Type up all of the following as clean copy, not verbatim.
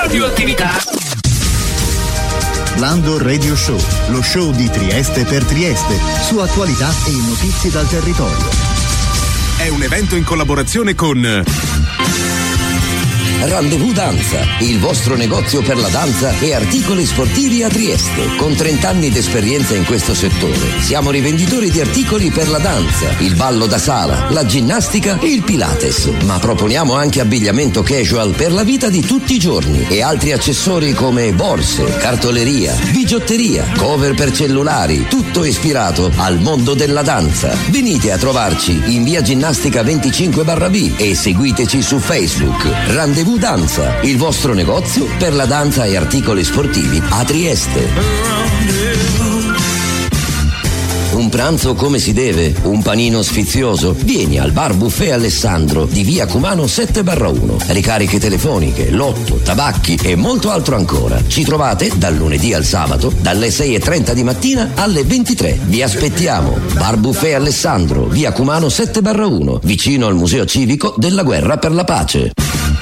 radioattività. Blando Radio Show, lo show di Trieste per Trieste, su attualità e notizie dal territorio. È un evento in collaborazione con Rendezvous Danza, il vostro negozio per la danza e articoli sportivi a Trieste. Con 30 anni di esperienza in questo settore, siamo rivenditori di articoli per la danza, il ballo da sala, la ginnastica e il Pilates. Ma proponiamo anche abbigliamento casual per la vita di tutti i giorni e altri accessori come borse, cartoleria, bigiotteria, cover per cellulari, tutto ispirato al mondo della danza. Venite a trovarci in via Ginnastica 25/B e seguiteci su Facebook. Rendezvous Danza, il vostro negozio per la danza e articoli sportivi a Trieste. Un pranzo come si deve, un panino sfizioso? Vieni al Bar Buffet Alessandro di via Cumano 7/1. Ricariche telefoniche, lotto, tabacchi e molto altro ancora. Ci trovate dal lunedì al sabato dalle 6:30 di mattina alle 23. Vi aspettiamo. Bar Buffet Alessandro, via Cumano 7/1, vicino al Museo Civico della Guerra per la Pace.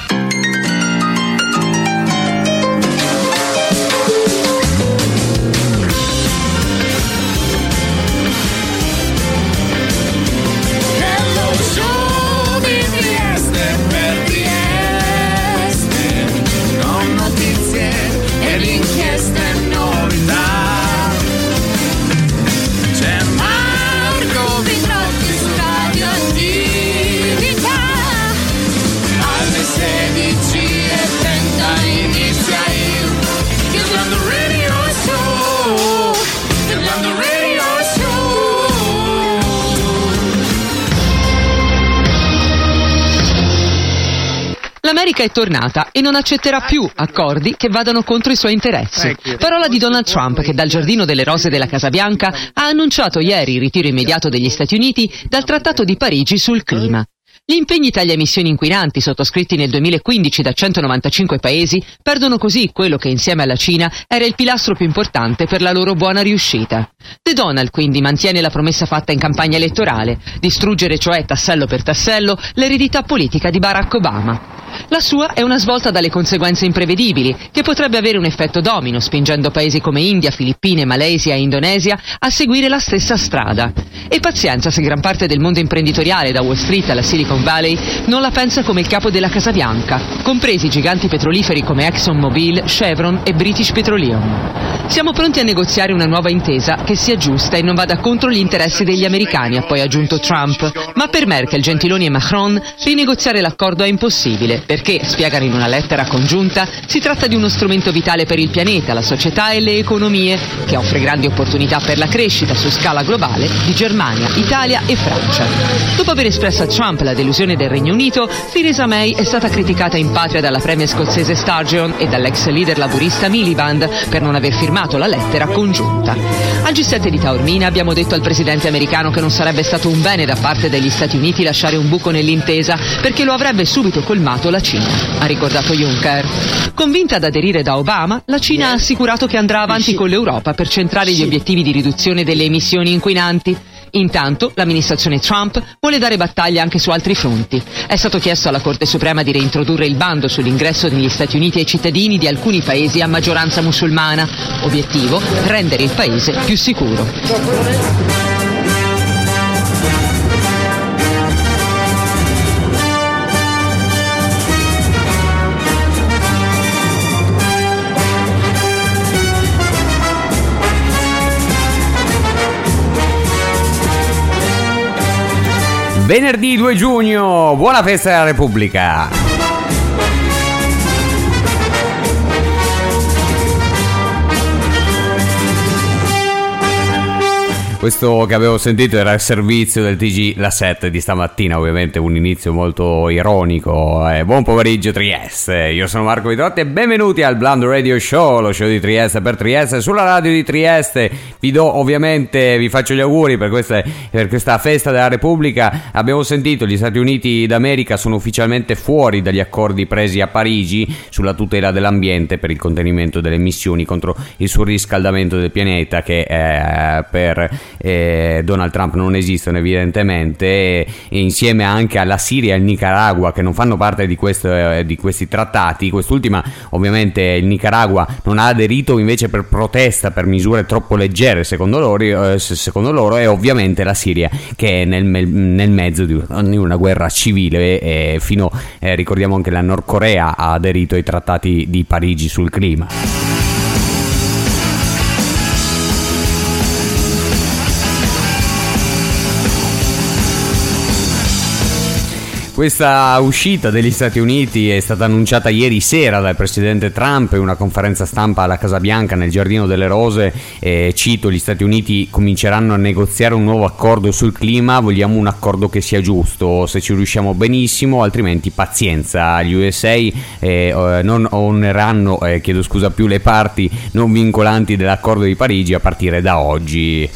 L'America è tornata e non accetterà più accordi che vadano contro i suoi interessi. Parola di Donald Trump, che dal Giardino delle Rose della Casa Bianca ha annunciato ieri il ritiro immediato degli Stati Uniti dal Trattato di Parigi sul clima. Gli impegni tagli emissioni inquinanti sottoscritti nel 2015 da 195 paesi perdono così quello che insieme alla Cina era il pilastro più importante per la loro buona riuscita. The Donald quindi mantiene la promessa fatta in campagna elettorale, distruggere cioè tassello per tassello l'eredità politica di Barack Obama. La sua è una svolta dalle conseguenze imprevedibili, che potrebbe avere un effetto domino, spingendo paesi come India, Filippine, Malesia e Indonesia a seguire la stessa strada. E pazienza se gran parte del mondo imprenditoriale, da Wall Street alla Silicon Valley, non la pensa come il capo della Casa Bianca, compresi giganti petroliferi come ExxonMobil, Chevron e British Petroleum. Siamo pronti a negoziare una nuova intesa che sia giusta e non vada contro gli interessi degli americani, ha poi aggiunto Trump. Ma per Merkel, Gentiloni e Macron rinegoziare l'accordo è impossibile, perché, spiegano in una lettera congiunta, si tratta di uno strumento vitale per il pianeta, la società e le economie, che offre grandi opportunità per la crescita su scala globale di Germania, Italia e Francia. Dopo aver espresso a Trump la delusione del Regno Unito, Theresa May è stata criticata in patria dalla premier scozzese Sturgeon e dall'ex leader laburista Miliband per non aver firmato la lettera congiunta. Al G7 di Taormina abbiamo detto al presidente americano che non sarebbe stato un bene da parte degli Stati Uniti lasciare un buco nell'intesa, perché lo avrebbe subito colmato la Cina, ha ricordato Juncker. Convinta ad aderire da Obama, la Cina ha assicurato che andrà avanti con l'Europa per centrare gli obiettivi di riduzione delle emissioni inquinanti. Intanto, l'amministrazione Trump vuole dare battaglia anche su altri fronti. È stato chiesto alla Corte Suprema di reintrodurre il bando sull'ingresso negli Stati Uniti ai cittadini di alcuni paesi a maggioranza musulmana. Obiettivo: rendere il paese più sicuro. Venerdì 2 giugno, buona festa della Repubblica! Questo che avevo sentito era il servizio del TG La 7 di stamattina, ovviamente un inizio molto ironico. Buon pomeriggio Trieste, io sono Marco Vitrotti e benvenuti al Blando Radio Show, lo show di Trieste per Trieste, sulla radio di Trieste. Vi faccio gli auguri per questa festa della Repubblica. Abbiamo sentito gli Stati Uniti d'America sono ufficialmente fuori dagli accordi presi a Parigi sulla tutela dell'ambiente per il contenimento delle emissioni contro il surriscaldamento del pianeta, che per Donald Trump non esistono evidentemente, e insieme anche alla Siria e al Nicaragua, che non fanno parte di questi trattati. Quest'ultima ovviamente il Nicaragua non ha aderito invece per protesta, per misure troppo leggere secondo loro, e ovviamente la Siria che è nel mezzo di una guerra civile, e ricordiamo anche la Nord Corea ha aderito ai trattati di Parigi sul clima. Questa uscita degli Stati Uniti è stata annunciata ieri sera dal presidente Trump in una conferenza stampa alla Casa Bianca nel Giardino delle Rose. Cito: gli Stati Uniti cominceranno a negoziare un nuovo accordo sul clima, vogliamo un accordo che sia giusto, se ci riusciamo benissimo, altrimenti pazienza. Gli USA non oneranno più le parti non vincolanti dell'accordo di Parigi a partire da oggi.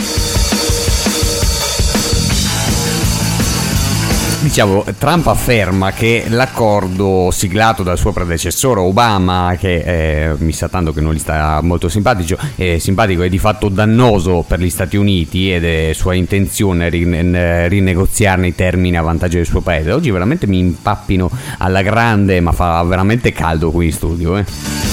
Diciamo, Trump afferma che l'accordo siglato dal suo predecessore Obama, che mi sa tanto che non gli sta molto simpatico, è di fatto dannoso per gli Stati Uniti, ed è sua intenzione rinegoziarne i termini a vantaggio del suo paese. Oggi veramente mi impappino alla grande, ma fa veramente caldo qui in studio,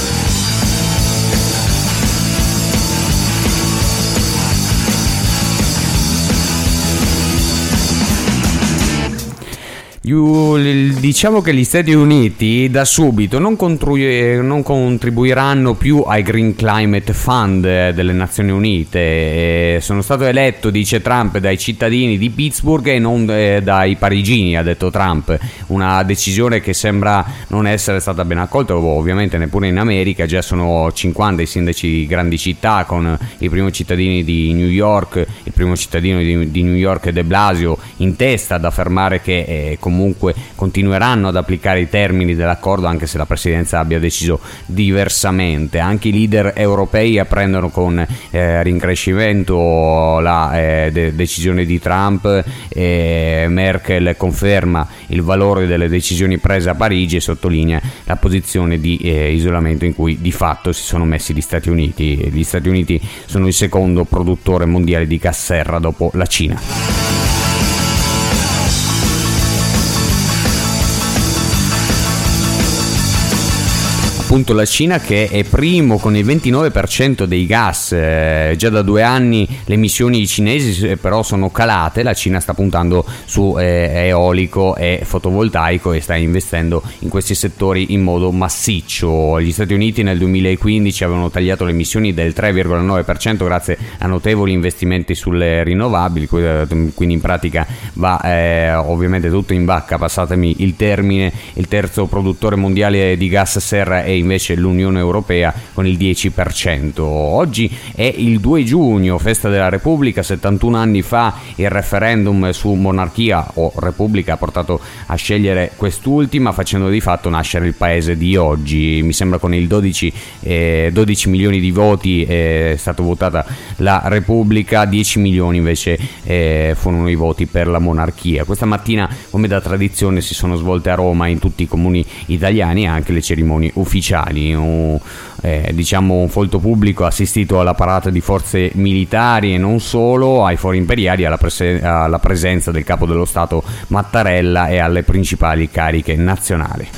Diciamo che gli Stati Uniti da subito non contribuiranno più ai Green Climate Fund delle Nazioni Unite. Sono stato eletto, dice Trump, dai cittadini di Pittsburgh e non dai parigini, ha detto Trump. Una decisione che sembra non essere stata ben accolta, ovviamente neppure in America. Già sono 50 i sindaci di grandi città, con i primi cittadini di New York, il primo cittadino di New York De Blasio in testa, ad affermare che comunque continueranno ad applicare i termini dell'accordo, anche se la presidenza abbia deciso diversamente. Anche i leader europei apprendono con rincrescimento la decisione di Trump. Merkel conferma il valore delle decisioni prese a Parigi e sottolinea la posizione di isolamento in cui di fatto si sono messi gli Stati Uniti. Gli Stati Uniti sono il secondo produttore mondiale di gas serra dopo la Cina. Appunto la Cina, che è primo con il 29% dei gas. Già da 2 anni le emissioni cinesi però sono calate. La Cina sta puntando su eolico e fotovoltaico e sta investendo in questi settori in modo massiccio. Gli Stati Uniti nel 2015 avevano tagliato le emissioni del 3,9% grazie a notevoli investimenti sulle rinnovabili, quindi in pratica va ovviamente tutto in vacca, passatemi il termine. Il terzo produttore mondiale di gas serra è invece l'Unione Europea con il 10%. Oggi è il 2 giugno, festa della Repubblica. 71 anni fa il referendum su monarchia o repubblica ha portato a scegliere quest'ultima, facendo di fatto nascere il paese di oggi. Mi sembra con il 12 milioni di voti è stata votata la Repubblica, 10 milioni invece furono i voti per la monarchia. Questa mattina, come da tradizione, si sono svolte a Roma, in tutti i comuni italiani, anche le cerimonie ufficiali. Un folto pubblico ha assistito alla parata di forze militari e non solo, ai fori imperiali, alla presenza del capo dello Stato Mattarella e alle principali cariche nazionali.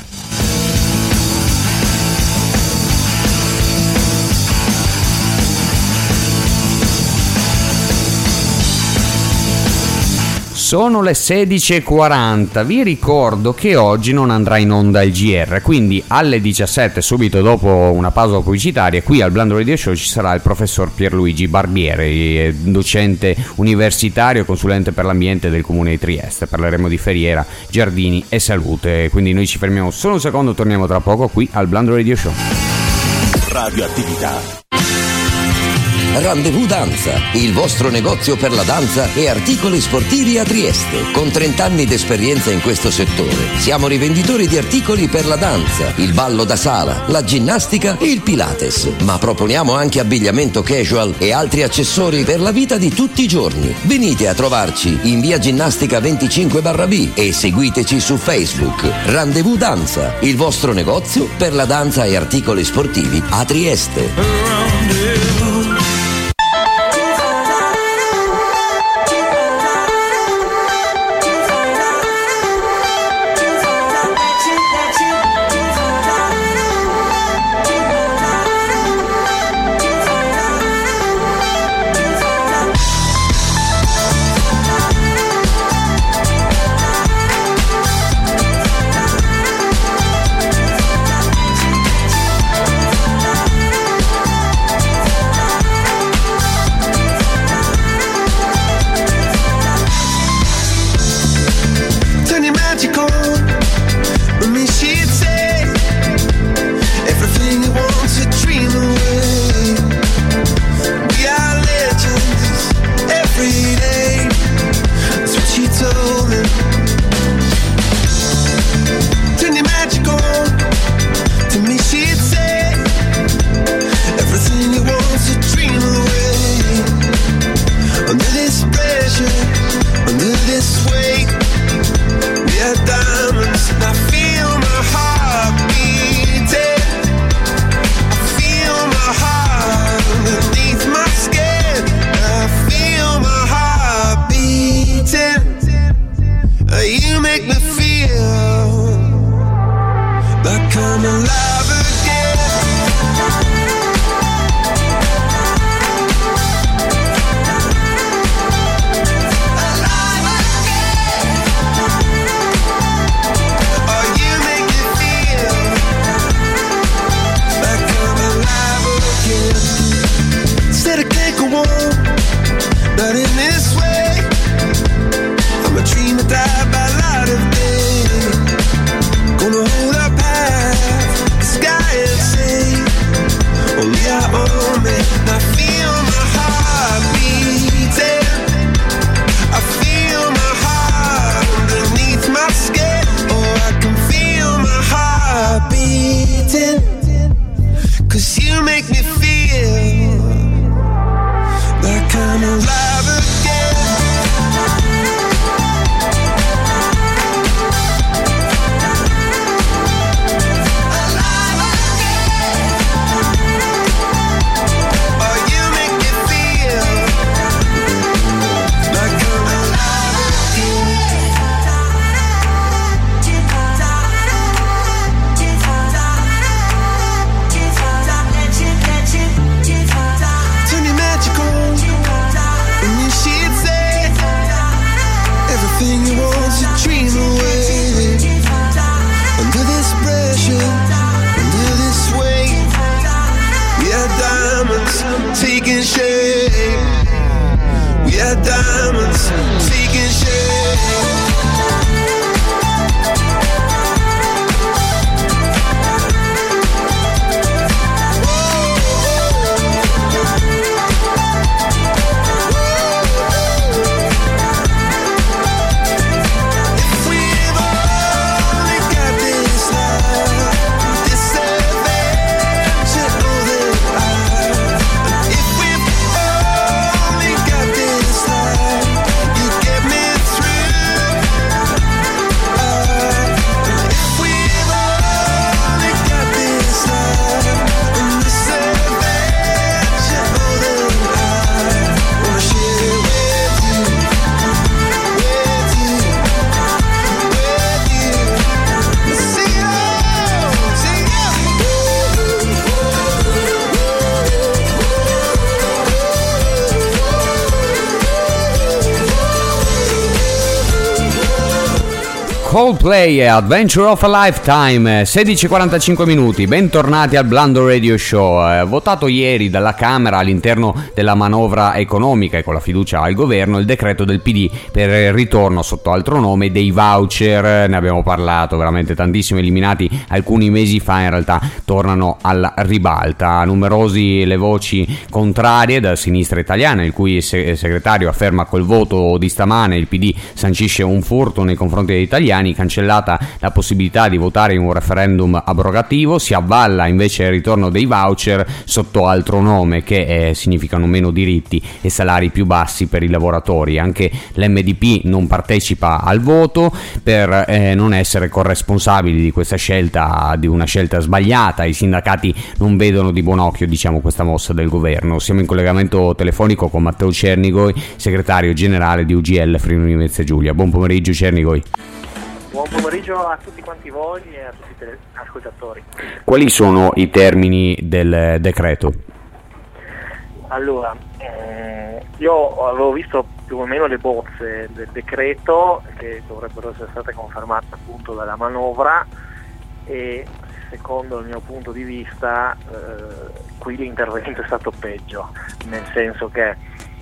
Sono le 16:40, vi ricordo che oggi non andrà in onda il GR, quindi alle 17, subito dopo una pausa pubblicitaria, qui al Blando Radio Show ci sarà il professor Pierluigi Barbieri, docente universitario e consulente per l'ambiente del Comune di Trieste. Parleremo di feriera, giardini e salute, quindi noi ci fermiamo solo un secondo, torniamo tra poco qui al Blando Radio Show. Radioattività. Rendezvous Danza, il vostro negozio per la danza e articoli sportivi a Trieste. Con 30 anni di esperienza in questo settore, siamo rivenditori di articoli per la danza, il ballo da sala, la ginnastica e il Pilates. Ma proponiamo anche abbigliamento casual e altri accessori per la vita di tutti i giorni. Venite a trovarci in via Ginnastica 25/B e seguiteci su Facebook. Rendezvous Danza, il vostro negozio per la danza e articoli sportivi a Trieste. make me feel like I'm alive again. Taking shape, we are diamonds taking shape. Coldplay e Adventure of a Lifetime, 16:45 minuti, bentornati al Blando Radio Show. Votato ieri dalla Camera all'interno della manovra economica e con la fiducia al governo il decreto del PD per il ritorno sotto altro nome dei voucher. Ne abbiamo parlato veramente tantissimo, eliminati alcuni mesi fa, in realtà tornano alla ribalta. Numerosi le voci contrarie da sinistra italiana, il cui segretario afferma col voto di stamane il PD sancisce un furto nei confronti degli italiani, cancellata la possibilità di votare in un referendum abrogativo, si avvalla invece il ritorno dei voucher sotto altro nome che significano meno diritti e salari più bassi per i lavoratori. Anche l'MDP non partecipa al voto per non essere corresponsabili di questa scelta, di una scelta sbagliata. I sindacati non vedono di buon occhio, questa mossa del governo. Siamo in collegamento telefonico con Matteo Cernigoj, segretario generale di UGL Friuli Venezia Giulia. Buon pomeriggio Cernigoj. Buon pomeriggio a tutti quanti voi e a tutti i ascoltatori. Quali sono i termini del decreto? Allora, io avevo visto più o meno le bozze del decreto che dovrebbero essere state confermate appunto dalla manovra e secondo il mio punto di vista qui l'intervento è stato peggio, nel senso che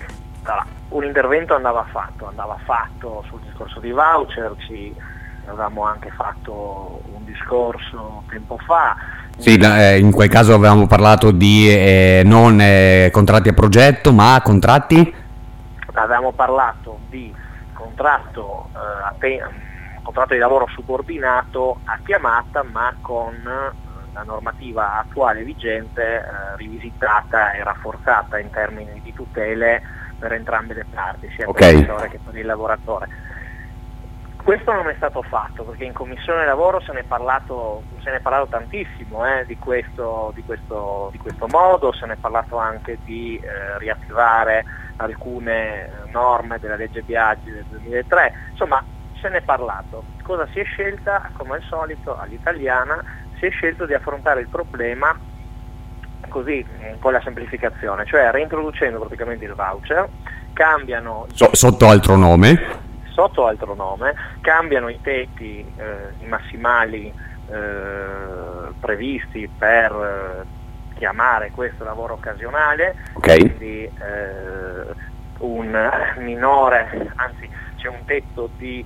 un intervento andava fatto sul discorso di voucher, avevamo anche fatto un discorso tempo fa. Sì, in quel caso avevamo parlato di non contratti a progetto, ma contratti? Avevamo parlato di contratto di lavoro subordinato a chiamata, ma con la normativa attuale vigente rivisitata e rafforzata in termini di tutele per entrambe le parti, sia per il lavoratore che per il lavoratore. Questo non è stato fatto perché in Commissione Lavoro se ne è parlato tantissimo di questo modo, se ne è parlato anche di riattivare alcune norme della legge Biagi del 2003, insomma se ne è parlato. Cosa si è scelta? Come al solito all'italiana si è scelto di affrontare il problema così, con la semplificazione, cioè reintroducendo praticamente il voucher, cambiano sotto altro nome, cambiano i tetti, i massimali previsti per chiamare questo lavoro occasionale, quindi un minore, anzi c'è un tetto di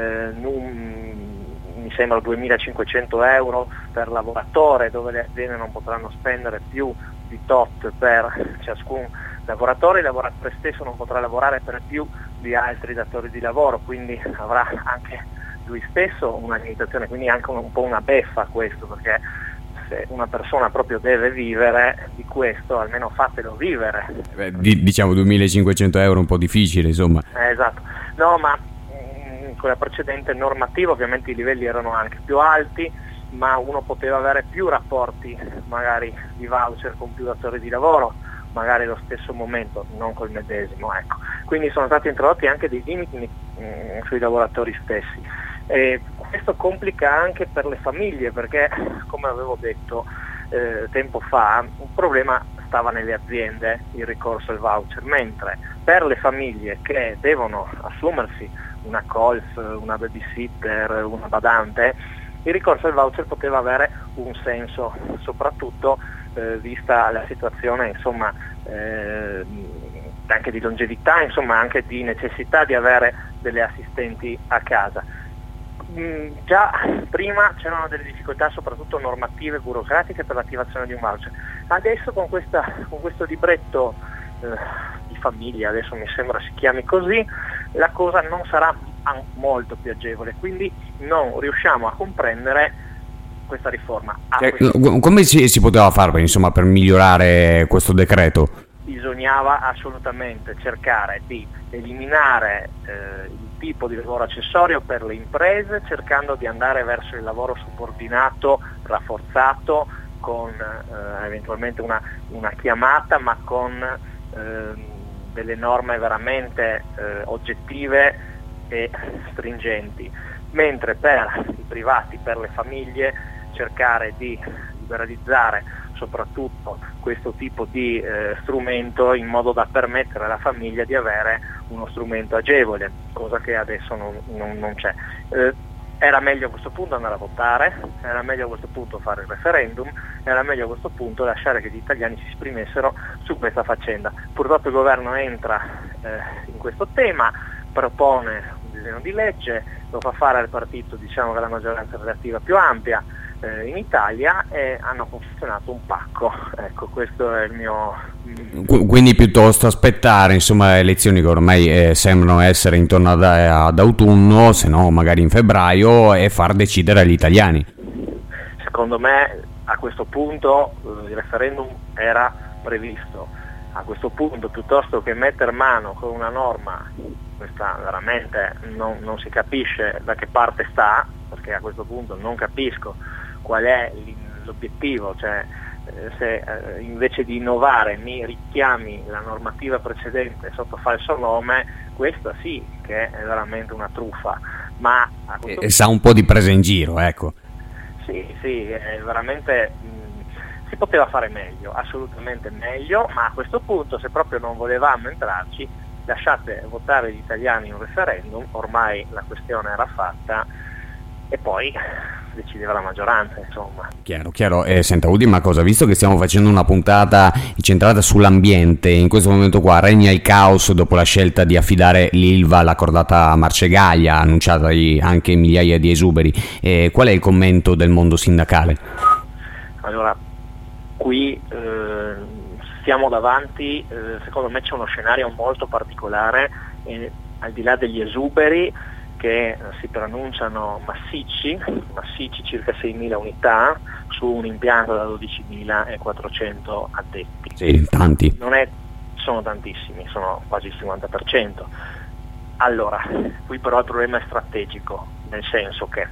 mi sembra 2.500 euro per lavoratore, dove le aziende non potranno spendere più di tot per ciascun lavoratore, il lavoratore stesso non potrà lavorare per più di altri datori di lavoro, quindi avrà anche lui stesso una limitazione, quindi anche un po' una beffa questo, perché se una persona proprio deve vivere di questo, almeno fatelo vivere. Diciamo 2.500 euro un po' difficile, insomma. Esatto, no, ma con la precedente normativa ovviamente i livelli erano anche più alti, ma uno poteva avere più rapporti magari di voucher con più datori di lavoro, magari allo stesso momento, non col medesimo, ecco. Quindi sono stati introdotti anche dei limiti sui lavoratori stessi. E questo complica anche per le famiglie, perché come avevo detto tempo fa, un problema stava nelle aziende, il ricorso al voucher, mentre per le famiglie che devono assumersi una colf, una babysitter, una badante, il ricorso al voucher poteva avere un senso, soprattutto vista la situazione, insomma, anche di longevità, insomma anche di necessità di avere delle assistenti a casa. Già prima c'erano delle difficoltà soprattutto normative e burocratiche per l'attivazione di un voucher. Adesso con questo libretto di famiglia, adesso mi sembra si chiami così, la cosa non sarà molto più agevole, quindi non riusciamo a comprendere questa riforma. Come si poteva fare, insomma, per migliorare questo decreto? Bisognava assolutamente cercare di eliminare il tipo di lavoro accessorio per le imprese, cercando di andare verso il lavoro subordinato rafforzato con eventualmente una chiamata, ma con delle norme veramente oggettive e stringenti, mentre per i privati, per le famiglie, cercare di liberalizzare soprattutto questo tipo di strumento in modo da permettere alla famiglia di avere uno strumento agevole, cosa che adesso non c'è. Era meglio a questo punto andare a votare, era meglio a questo punto fare il referendum, era meglio a questo punto lasciare che gli italiani si esprimessero su questa faccenda. Purtroppo il governo entra in questo tema, propone un disegno di legge, lo fa fare al partito, diciamo, che ha la maggioranza relativa più ampia in Italia, e hanno confezionato un pacco. Ecco, questo è il mio... Quindi piuttosto aspettare, insomma, elezioni che ormai sembrano essere intorno ad autunno, se no magari in febbraio, e far decidere agli italiani. Secondo me a questo punto il referendum era previsto. A questo punto, piuttosto che mettere mano con una norma, questa veramente non si capisce da che parte sta, perché a questo punto non capisco qual è l'obiettivo, cioè se invece di innovare mi richiami la normativa precedente sotto falso nome, questa sì che è veramente una truffa, ma sa un po' di presa in giro, ecco. Sì, è veramente si poteva fare meglio, assolutamente meglio, ma a questo punto, se proprio non volevamo entrarci, lasciate votare gli italiani un referendum, ormai la questione era fatta e poi decideva la maggioranza, insomma. Chiaro. Senta, ultima cosa, visto che stiamo facendo una puntata incentrata sull'ambiente, in questo momento qua regna il caos dopo la scelta di affidare l'Ilva alla cordata Marcegaglia, annunciata anche migliaia di esuberi. Qual è il commento del mondo sindacale? Allora, qui siamo davanti, secondo me c'è uno scenario molto particolare, al di là degli esuberi che si preannunciano massicci, circa 6.000 unità su un impianto da 12.400 addetti. Sì, tanti. Sono tantissimi, sono quasi il 50%. Allora, qui però il problema è strategico, nel senso che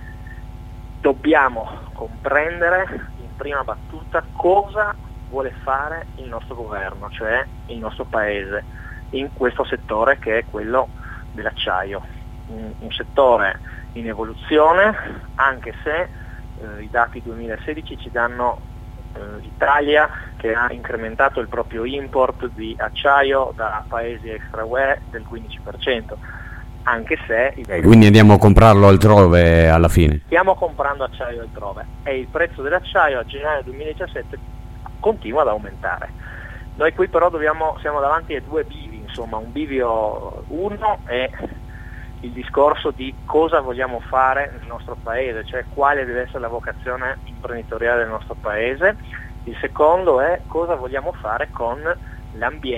dobbiamo comprendere in prima battuta cosa vuole fare il nostro governo, cioè il nostro paese, in questo settore che è quello dell'acciaio. Un settore in evoluzione, anche se i dati 2016 ci danno l'Italia che ha incrementato il proprio import di acciaio da paesi extra UE del 15%, anche se... Quindi andiamo a comprarlo altrove alla fine? Stiamo comprando acciaio altrove e il prezzo dell'acciaio a gennaio 2017 continua ad aumentare. Noi qui però siamo davanti a due bivi, insomma, un bivio uno è il discorso di cosa vogliamo fare nel nostro paese, cioè quale deve essere la vocazione imprenditoriale del nostro paese. Il secondo è cosa vogliamo fare con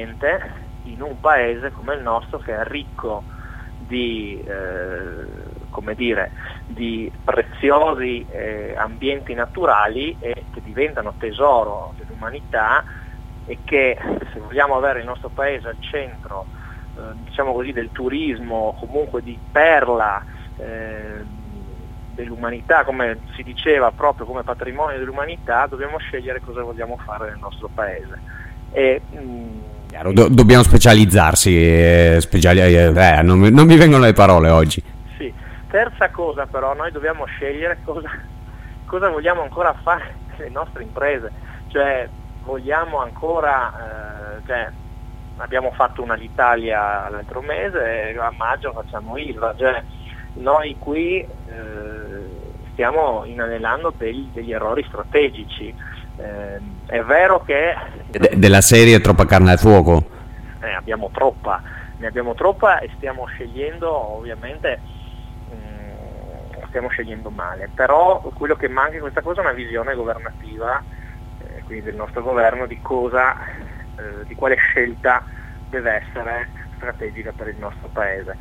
l'ambiente in un paese come il nostro, che è ricco di come dire, di preziosi ambienti naturali e che diventano tesoro dell'umanità e che, se vogliamo avere il nostro paese al centro, diciamo così, del turismo, comunque di perla dell'umanità, come si diceva, proprio come patrimonio dell'umanità, dobbiamo scegliere cosa vogliamo fare nel nostro paese. E, dobbiamo specializzarsi, non mi vengono le parole oggi. Sì. Terza cosa però, noi dobbiamo scegliere cosa vogliamo ancora fare nelle nostre imprese, cioè vogliamo ancora, abbiamo fatto una l'Italia l'altro mese, a maggio facciamo Ilva, cioè noi qui stiamo inanellando degli errori strategici. È vero che della serie troppa carne al fuoco, ne abbiamo troppa e stiamo scegliendo, ovviamente stiamo scegliendo male, però quello che manca in questa cosa è una visione governativa, quindi del nostro governo, di quale scelta deve essere strategica per il nostro paese.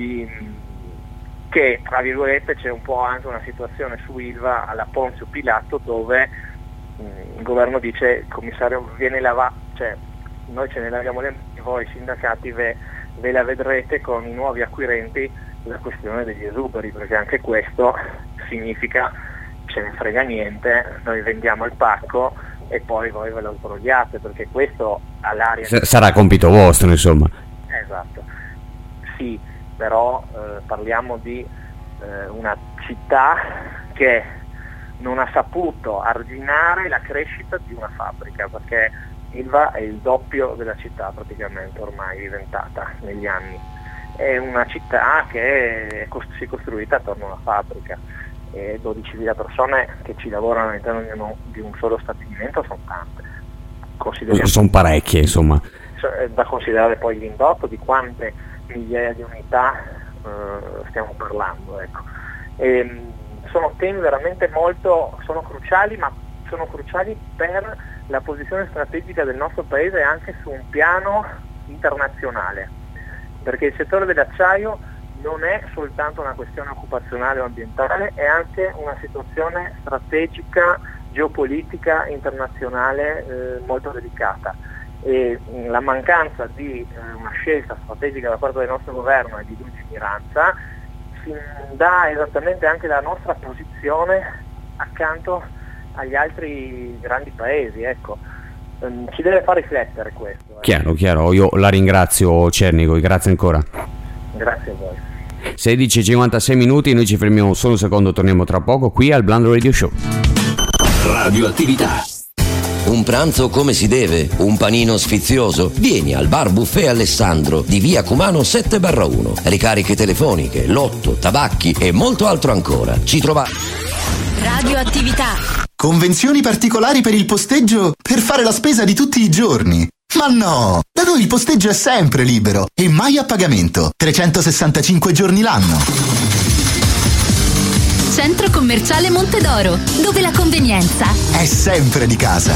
Che tra virgolette c'è un po' anche una situazione su Ilva alla Ponzio Pilato, dove il governo dice: il commissario viene cioè noi ce ne laviamo le mani, voi sindacati ve la vedrete con i nuovi acquirenti la questione degli esuberi, perché anche questo significa ce ne frega niente, noi vendiamo il pacco e poi voi ve lo sbrogliate, perché questo all'aria sarà compito vostro, insomma. Esatto, sì, però parliamo di una città che non ha saputo arginare la crescita di una fabbrica, perché Ilva è il doppio della città praticamente ormai diventata negli anni. È una città che si è costruita attorno a una fabbrica e 12.000 persone che ci lavorano all'interno di un solo stabilimento sono tante. Sono parecchie, insomma. Da considerare poi l'indotto di quante migliaia di unità stiamo parlando, ecco. Sono temi veramente sono cruciali, ma sono cruciali per la posizione strategica del nostro paese anche su un piano internazionale, perché il settore dell'acciaio non è soltanto una questione occupazionale o ambientale, è anche una situazione strategica, geopolitica, internazionale molto delicata, e la mancanza di una scelta strategica da parte del nostro governo e di lungimiranza si dà esattamente anche la nostra posizione accanto agli altri grandi paesi, ecco. Ci deve far riflettere questo. Chiaro, io la ringrazio Cernico, grazie ancora. Grazie a voi. 16:56 minuti, noi ci fermiamo solo un secondo, torniamo tra poco qui al Bland Radio Show. Radioattività. Un pranzo come si deve? Un panino sfizioso? Vieni al Bar Buffet Alessandro di via Cumano 7/1. Ricariche telefoniche, lotto, tabacchi e molto altro ancora. Ci trovate. Radioattività. Convenzioni particolari per il posteggio per fare la spesa di tutti i giorni. Ma no! Da noi il posteggio è sempre libero e mai a pagamento. 365 giorni l'anno. Centro commerciale Montedoro, dove la convenienza è sempre di casa.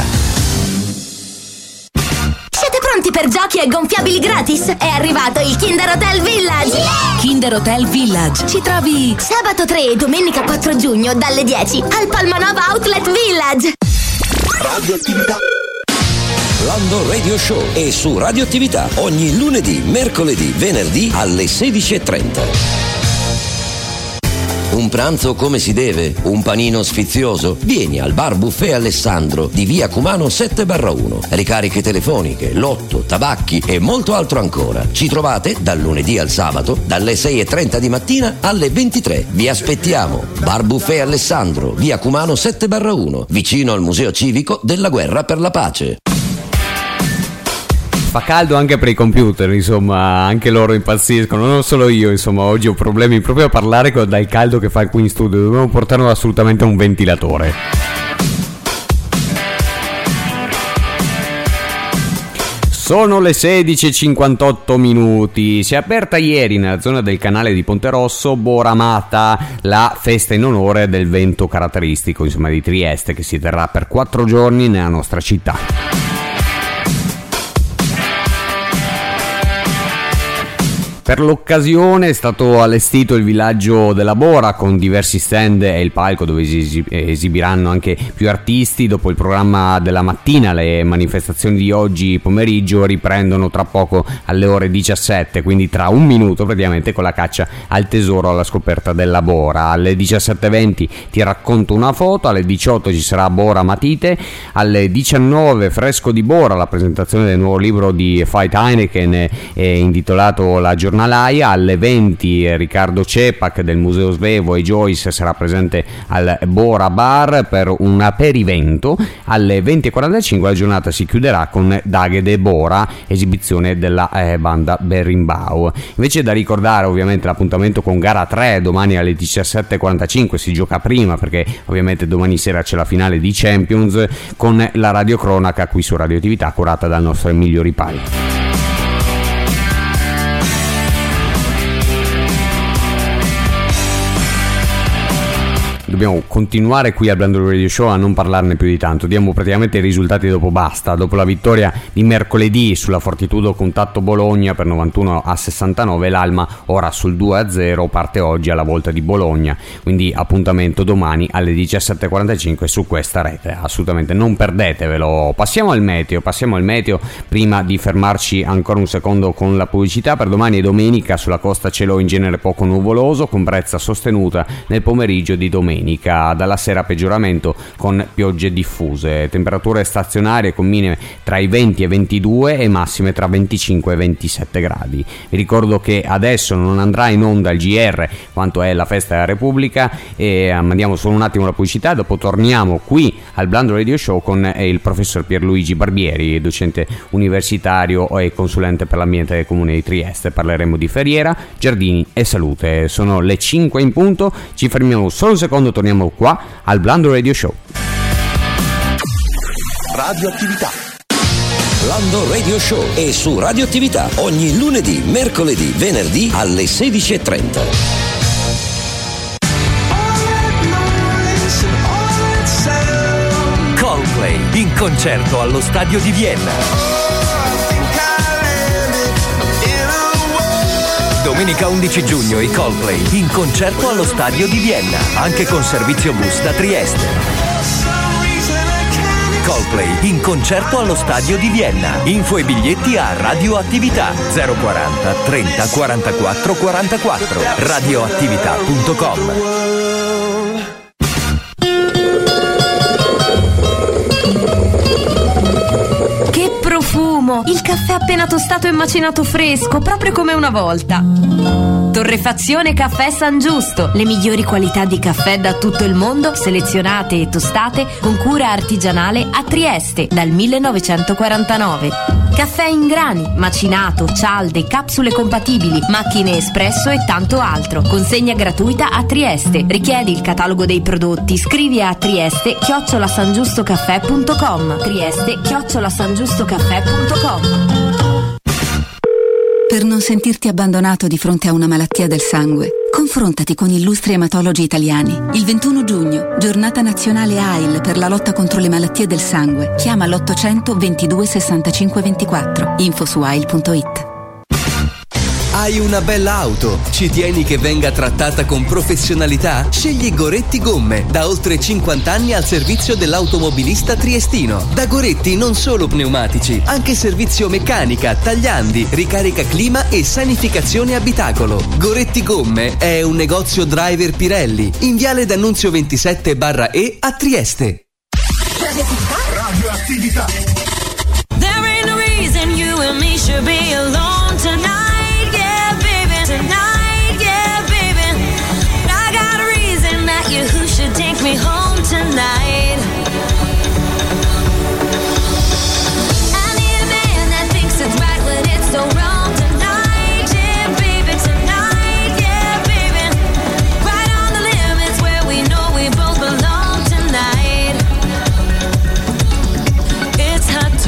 Siete pronti per giochi e gonfiabili gratis? È arrivato il Kinder Hotel Village! Yeah! Kinder Hotel Village. Ci trovi sabato 3 e domenica 4 giugno dalle 10 al Palmanova Outlet Village. Radioattività. Lando Radio Show è su Radioattività ogni lunedì, mercoledì, venerdì alle 16:30. Un pranzo come si deve? Un panino sfizioso? Vieni al Bar Buffet Alessandro di via Cumano 7/1. Ricariche telefoniche, lotto, tabacchi e molto altro ancora. Ci trovate dal lunedì al sabato dalle 6:30 di mattina alle 23. Vi aspettiamo. Bar Buffet Alessandro, via Cumano 7/1, vicino al Museo Civico della Guerra per la Pace. Fa caldo anche per i computer, insomma, anche loro impazziscono, non solo io, insomma, oggi ho problemi proprio a parlare dal caldo che fa qui in studio, dobbiamo portarlo assolutamente a un ventilatore. Sono le 16:58 minuti. Si è aperta ieri nella zona del canale di Ponte Rosso Boramata, la festa in onore del vento caratteristico, insomma, di Trieste, che si terrà per 4 giorni nella nostra città. Per l'occasione è stato allestito il villaggio della Bora con diversi stand e il palco dove esibiranno anche più artisti. Dopo il programma della mattina, le manifestazioni di oggi pomeriggio riprendono tra poco alle ore 17, quindi tra un minuto praticamente, con la caccia al tesoro alla scoperta della Bora. Alle 17:20 ti racconto una foto, alle 18 ci sarà Bora Matite, alle 19 Fresco di Bora, la presentazione del nuovo libro di Veit Heineken intitolato La giornalaia. Alle 20 Riccardo Cepac del Museo Svevo e Joyce sarà presente al Bora Bar per un aperivento. Alle 20:45 la giornata si chiuderà con Daghe de Bora, esibizione della banda Berimbau. Invece da ricordare ovviamente l'appuntamento con gara 3 domani alle 17:45, si gioca prima perché ovviamente domani sera c'è la finale di Champions, con la radiocronaca qui su Radioattività curata dal nostro Emilio Ripari. Dobbiamo continuare qui al Bland Radio Show a non parlarne più di tanto, diamo praticamente i risultati dopo basta. Dopo la vittoria di mercoledì sulla Fortitudo Contatto Bologna per 91-69, l'Alma ora sul 2-0 parte oggi alla volta di Bologna, quindi appuntamento domani alle 17:45 su questa rete, assolutamente non perdetevelo. Passiamo al meteo prima di fermarci ancora un secondo con la pubblicità. Per domani e domenica sulla costa cielo in genere poco nuvoloso con brezza sostenuta nel pomeriggio di domenica. Dalla sera peggioramento con piogge diffuse, temperature stazionarie con minime tra i 20 e 22 e massime tra 25 e 27 gradi. Vi ricordo che adesso non andrà in onda il GR quanto è la festa della Repubblica, e mandiamo solo un attimo la pubblicità, dopo torniamo qui al Bland Radio Show con il professor Pierluigi Barbieri, docente universitario e consulente per l'ambiente del Comune di Trieste. Parleremo di Ferriera, giardini e salute. Sono le 5 in punto, ci fermiamo solo un secondo, torniamo qua al Bland Radio Show. Radioattività. Lando Radio Show è su Radioattività ogni lunedì, mercoledì, venerdì alle 16:30. Coldplay in concerto allo Stadio di Vienna. Domenica 11 giugno i Coldplay in concerto allo Stadio di Vienna, anche con servizio bus da Trieste. Coldplay in concerto allo Stadio di Vienna. Info e biglietti a Radioattività 040 30 44 44 radioattività.com. Profumo! Il caffè appena tostato e macinato fresco, proprio come una volta. Torrefazione Caffè San Giusto, le migliori qualità di caffè da tutto il mondo, selezionate e tostate con cura artigianale a Trieste dal 1949. Caffè in grani, macinato, cialde, capsule compatibili, macchine espresso e tanto altro. Consegna gratuita a Trieste. Richiedi il catalogo dei prodotti, scrivi a trieste@sangiustocaffè.com. trieste@sangiustocaffè.com. Per non sentirti abbandonato di fronte a una malattia del sangue, confrontati con illustri ematologi italiani. Il 21 giugno, giornata nazionale AIL per la lotta contro le malattie del sangue. Chiama l'800 22 65 24. Info su AIL.it. Hai una bella auto? Ci tieni che venga trattata con professionalità? Scegli Goretti Gomme, da oltre 50 anni al servizio dell'automobilista triestino. Da Goretti non solo pneumatici, anche servizio meccanica, tagliandi, ricarica clima e sanificazione abitacolo. Goretti Gomme è un negozio driver Pirelli, in viale D'Annunzio 27/E a Trieste. Radioattività. There ain't no reason you and me should be alone tonight. Tonight, yeah, baby. I got a reason that you should take me home tonight. I need a man that thinks it's right when it's so wrong tonight, yeah, baby. Tonight, yeah, baby. Right on the limits where we know we both belong tonight. It's hard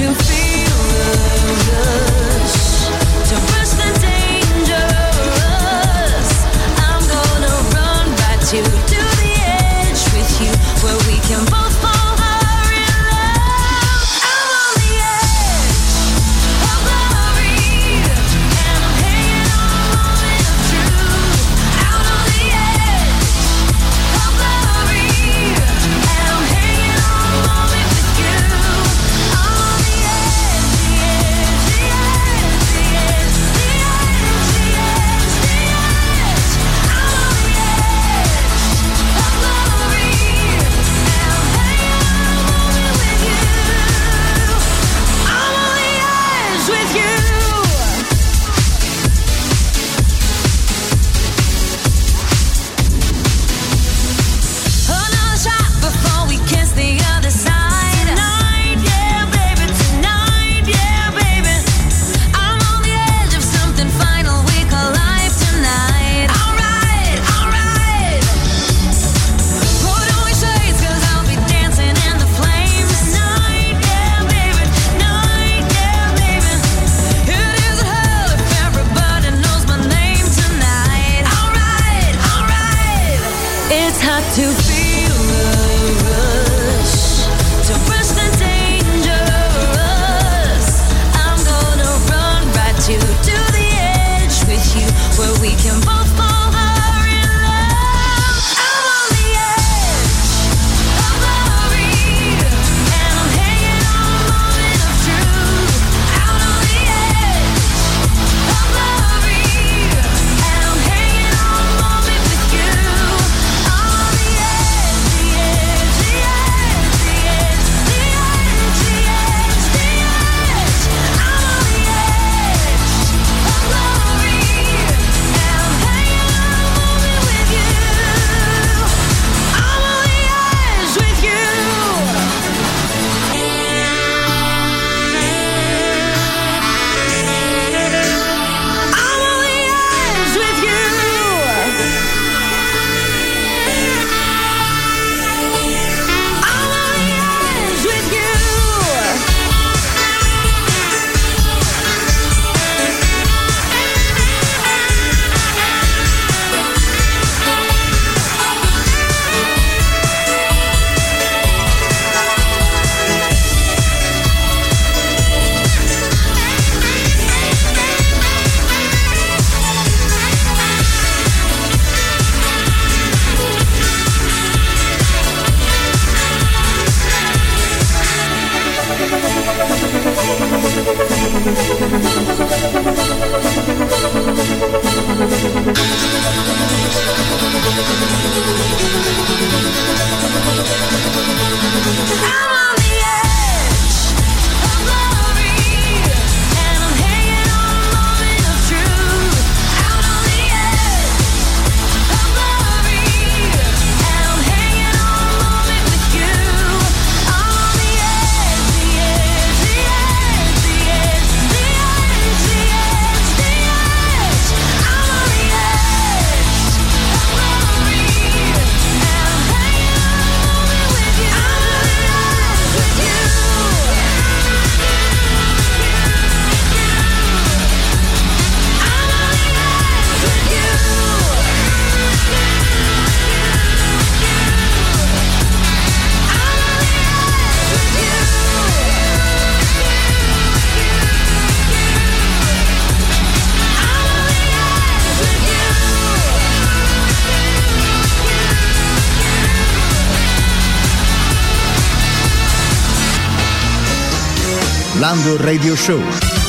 to feel the rush, to rush the dangerous. I'm gonna run right to the edge with you, where we can both fall hard in love. I'm on the edge of glory, and I'm hanging on a moment of truth. Out on the edge of glory, and I'm hanging on a moment with you. I'm on the edge, the edge, the edge, the edge, the edge, the edge, the edge. I'm on the edge of glory, and I'm hanging on a moment with you. I'm on the edge with you. I'm on the edge with you. I'm on the edge with you. I'm on the edge of glory, and I'm hanging on a moment of truth. Out on the edge of glory, and I'm hanging on a moment with you. I'm on the edge, the edge, the edge, the edge, the edge, the edge, the edge. I'm on the edge of glory, and I'm hanging on a moment with you. I'm on the edge with you. I'm on the edge with you. I'm on the edge with Blando Radio Show.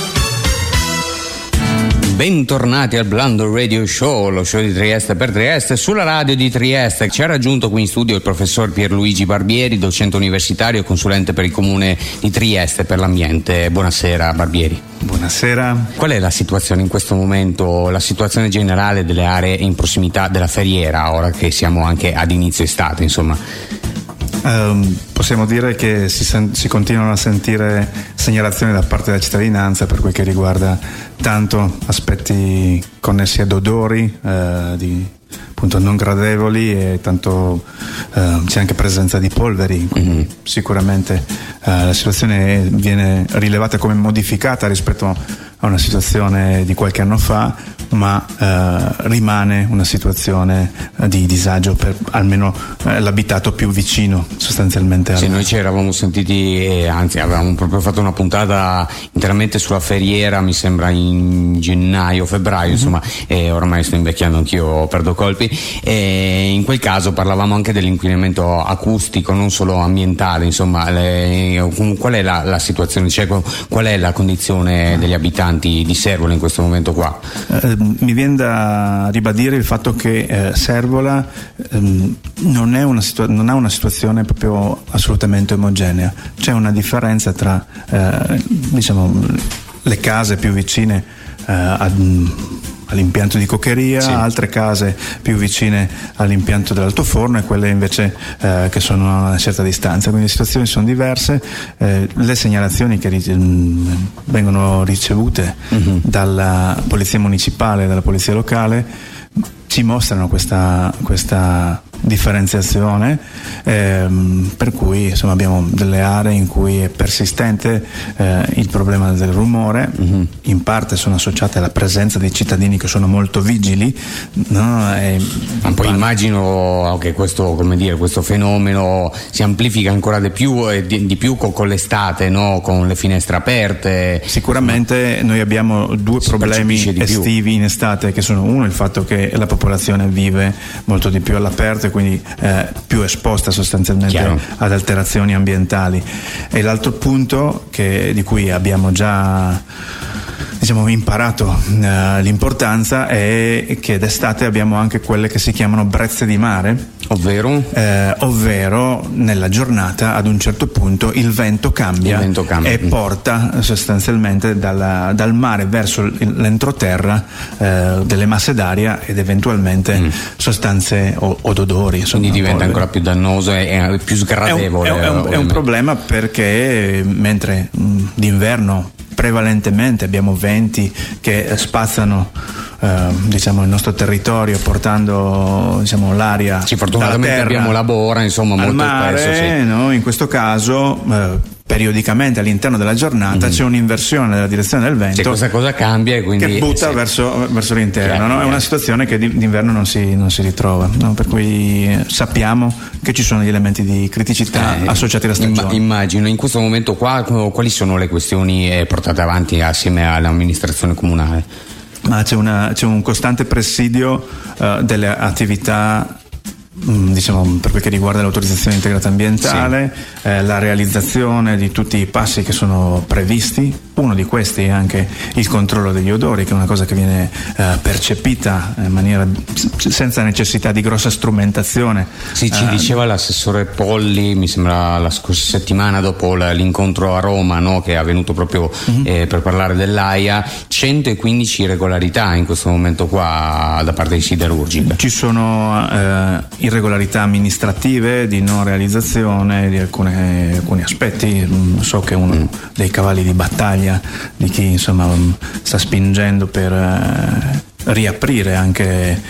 Bentornati al Blando Radio Show, lo show di Trieste per Trieste, sulla radio di Trieste. Ci ha raggiunto qui in studio il professor Pierluigi Barbieri, docente universitario e consulente per il comune di Trieste per l'ambiente. Buonasera Barbieri. Buonasera. Qual è la situazione in questo momento, la situazione generale delle aree in prossimità della Ferriera, ora che siamo anche ad inizio estate, insomma? Possiamo dire che si continuano a sentire segnalazioni da parte della cittadinanza per quel che riguarda tanto aspetti connessi ad odori appunto non gradevoli, e tanto c'è anche presenza di polveri. Sicuramente la situazione viene rilevata come modificata rispetto a una situazione di qualche anno fa, ma rimane una situazione di disagio per almeno l'abitato più vicino sostanzialmente. Sì, noi ci eravamo sentiti, anzi avevamo proprio fatto una puntata interamente sulla Ferriera, mi sembra in gennaio, febbraio, insomma, e ormai sto invecchiando anch'io, perdo colpi, e in quel caso parlavamo anche dell'inquinamento acustico, non solo ambientale, insomma, qual è la situazione, cioè qual è la condizione degli abitanti di Servola in questo momento qua? Mi viene da ribadire il fatto che Servola non ha una situazione proprio assolutamente omogenea. C'è una differenza tra diciamo le case più vicine all'impianto di coccheria, sì, altre case più vicine all'impianto dell'altoforno e quelle invece che sono a una certa distanza, quindi le situazioni sono diverse. Le segnalazioni che vengono ricevute dalla polizia municipale e dalla polizia locale ci mostrano questa differenziazione, per cui insomma abbiamo delle aree in cui è persistente il problema del rumore, in parte sono associate alla presenza di cittadini che sono molto vigili, no? Ma poi immagino che questo, come dire, questo fenomeno si amplifica ancora di più con l'estate, no? Con le finestre aperte. Sicuramente noi abbiamo due problemi estivi in estate, che sono: uno, il fatto che la popolazione vive molto di più all'aperto e quindi più esposta sostanzialmente ad alterazioni ambientali, e l'altro punto di cui abbiamo già imparato l'importanza è che d'estate abbiamo anche quelle che si chiamano brezze di mare, ovvero nella giornata ad un certo punto il vento cambia e porta sostanzialmente dal mare verso l'entroterra delle masse d'aria ed eventualmente sostanze o odori. Quindi diventa ancora più dannoso e più sgradevole. È un problema, perché mentre d'inverno prevalentemente abbiamo venti che spazzano il nostro territorio, portando l'aria fortunatamente dalla terra abbiamo la bora, insomma, al molto mare, spesso no? In questo caso periodicamente all'interno della giornata c'è un'inversione nella direzione del vento, questa cosa cambia e quindi che butta verso l'interno, no? È una situazione che d'inverno non si ritrova, no? Per cui sappiamo che ci sono gli elementi di criticità associati alla stagione. Immagino. In questo momento qua quali sono le questioni portate avanti assieme all'amministrazione comunale? Ma c'è un costante presidio delle attività, per quel che riguarda l'autorizzazione integrata ambientale, la realizzazione di tutti i passi che sono previsti. Uno di questi è anche il controllo degli odori, che è una cosa che viene percepita in maniera senza necessità di grossa strumentazione. Ci diceva l'assessore Polli, mi sembra la scorsa settimana, dopo l'incontro a Roma, no, che è avvenuto proprio per parlare dell'AIA, 115 irregolarità in questo momento qua da parte di Siderurgica. Ci sono irregolarità amministrative di non realizzazione di alcuni aspetti. So che uno dei cavalli di battaglia di chi sta spingendo per riaprire anche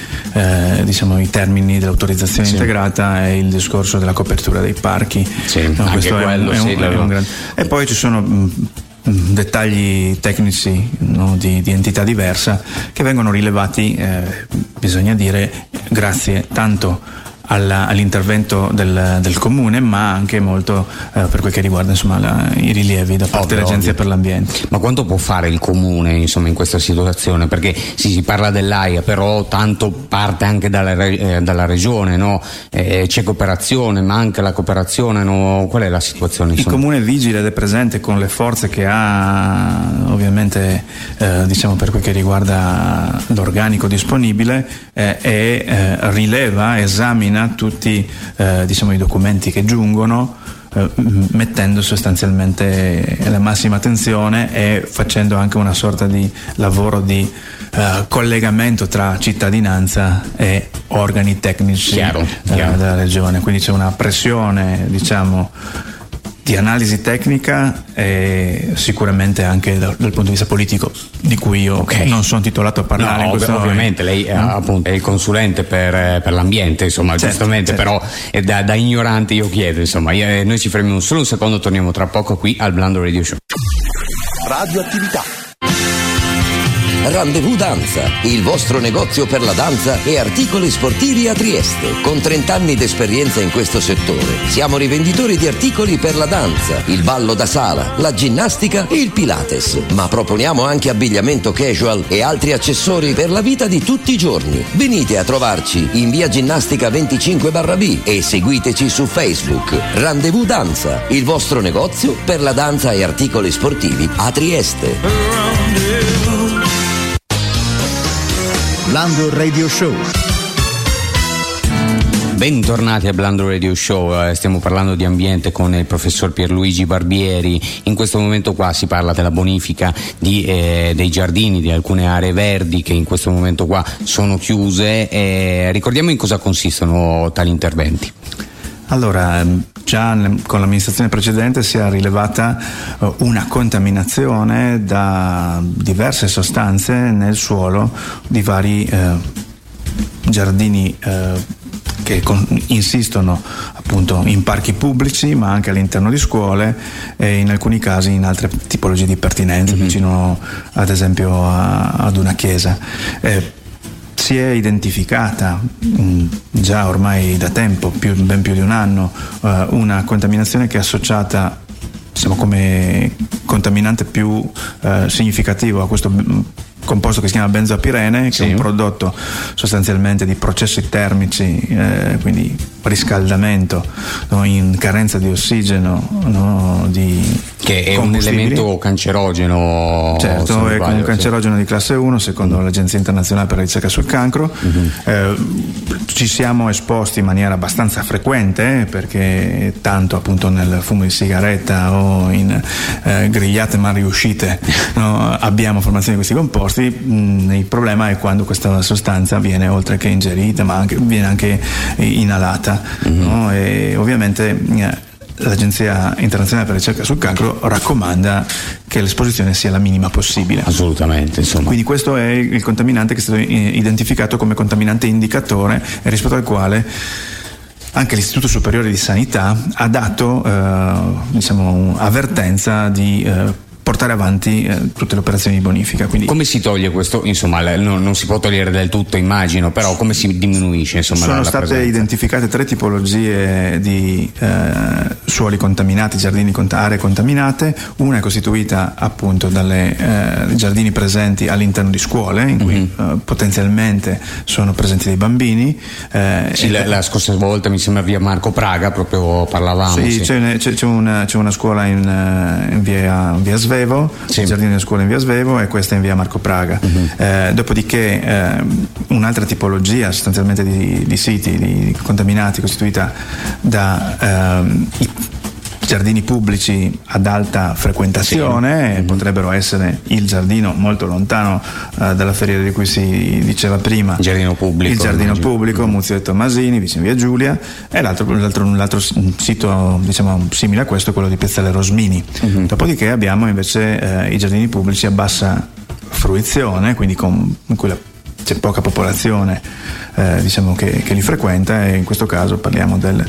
i termini dell'autorizzazione integrata è il discorso della copertura dei parchi. Questo è un grande... E poi ci sono dettagli tecnici, no, di entità diversa, che vengono rilevati, bisogna dire, grazie tanto all'intervento del comune, ma anche molto per quel che riguarda i rilievi da parte dell'Agenzia per l'Ambiente. Ma quanto può fare il comune in questa situazione? Perché si parla dell'AIA, però tanto parte anche dalla regione, no? C'è cooperazione, ma anche la cooperazione, no? Qual è la situazione? Il comune è vigile ed è presente con le forze che ha, ovviamente per quel che riguarda l'organico disponibile, e rileva, esamina tutti i documenti che giungono, mettendo sostanzialmente la massima attenzione e facendo anche una sorta di lavoro di collegamento tra cittadinanza e organi tecnici della regione. Quindi c'è una pressione di analisi tecnica e sicuramente anche dal punto di vista politico, di cui io non sono titolato a parlare. No, ovviamente lei appunto è il consulente per l'ambiente, giustamente, però da ignorante io chiedo, noi ci fermiamo solo un secondo, torniamo tra poco qui al Blando Radio Show. Radioattività. Rendezvous Danza, il vostro negozio per la danza e articoli sportivi a Trieste. Con 30 anni d'esperienza in questo settore, siamo rivenditori di articoli per la danza, il ballo da sala, la ginnastica e il Pilates. Ma proponiamo anche abbigliamento casual e altri accessori per la vita di tutti i giorni. Venite a trovarci in via Ginnastica 25/B e seguiteci su Facebook. Rendezvous Danza, il vostro negozio per la danza e articoli sportivi a Trieste. Blando Radio Show. Bentornati a Blando Radio Show, stiamo parlando di ambiente con il professor Pierluigi Barbieri. In questo momento qua si parla della bonifica dei giardini, di alcune aree verdi che in questo momento qua sono chiuse. Ricordiamo in cosa consistono tali interventi. Allora, già con l'amministrazione precedente si è rilevata una contaminazione da diverse sostanze nel suolo di vari giardini che insistono appunto in parchi pubblici, ma anche all'interno di scuole e in alcuni casi in altre tipologie di pertinenze, vicino ad esempio ad una chiesa. Si è identificata già ormai da tempo, ben più di un anno, una contaminazione che è associata, diciamo, come contaminante più significativo a questo composto che si chiama benzopirene, che è un prodotto sostanzialmente di processi termici, quindi riscaldamento, no, in carenza di ossigeno, no, che è un elemento cancerogeno. Certo, è un cancerogeno di classe 1 secondo l'Agenzia Internazionale per la Ricerca sul Cancro. Ci siamo esposti in maniera abbastanza frequente, perché tanto appunto nel fumo di sigaretta o in grigliate mal riuscite, no, abbiamo formazione di questi composti. Il problema è quando questa sostanza viene, oltre che ingerita, ma viene anche inalata, no? E ovviamente l'Agenzia Internazionale per la Ricerca sul Cancro raccomanda che l'esposizione sia la minima possibile. Assolutamente, insomma. Quindi questo è il contaminante che è stato identificato come contaminante indicatore, e rispetto al quale anche l'Istituto Superiore di Sanità ha dato avvertenza di portare avanti tutte le operazioni di bonifica. Quindi, come si toglie questo? Insomma, non si può togliere del tutto, immagino, però come si diminuisce? Insomma, sono state identificate 3 tipologie di suoli contaminati, aree contaminate. Una è costituita appunto dalle giardini presenti all'interno di scuole, in cui potenzialmente sono presenti dei bambini. La scorsa volta mi sembra via Marco Praga, proprio parlavamo. Sì. C'è una scuola in via Svevo, il giardino della scuola in via Svevo, e questa in via Marco Praga. Dopodiché un'altra tipologia sostanzialmente di siti contaminati, costituita da giardini pubblici ad alta frequentazione, potrebbero essere il giardino molto lontano dalla ferrovia di cui si diceva prima, il giardino pubblico Muzio e Tommasini vicino via Giulia, e l'altro sito, diciamo, simile a questo è quello di Piazzale Rosmini. Dopodiché abbiamo invece i giardini pubblici a bassa fruizione, quindi in cui c'è poca popolazione diciamo che li frequenta, e in questo caso parliamo del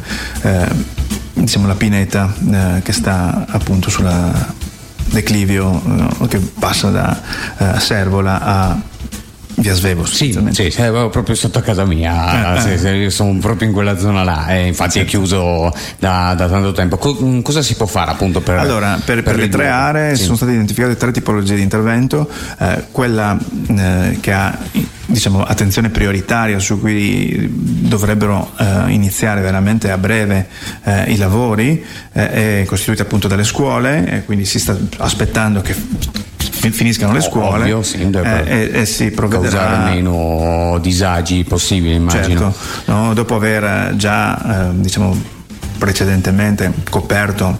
la pineta che sta appunto sulla declivio che passa da Servola a via Svevo. Sì, proprio sotto a casa mia. Io sono proprio in quella zona là, infatti è chiuso da tanto tempo. Cosa si può fare appunto per le 3 aree? Sono state identificate 3 tipologie di intervento. Quella che ha, diciamo, attenzione prioritaria, su cui dovrebbero iniziare veramente a breve i lavori, è costituita appunto dalle scuole, e quindi si sta aspettando che finiscano le scuole. Ovvio, e si provvederà causare meno disagi possibili, immagino. Certo, no? Dopo aver già precedentemente coperto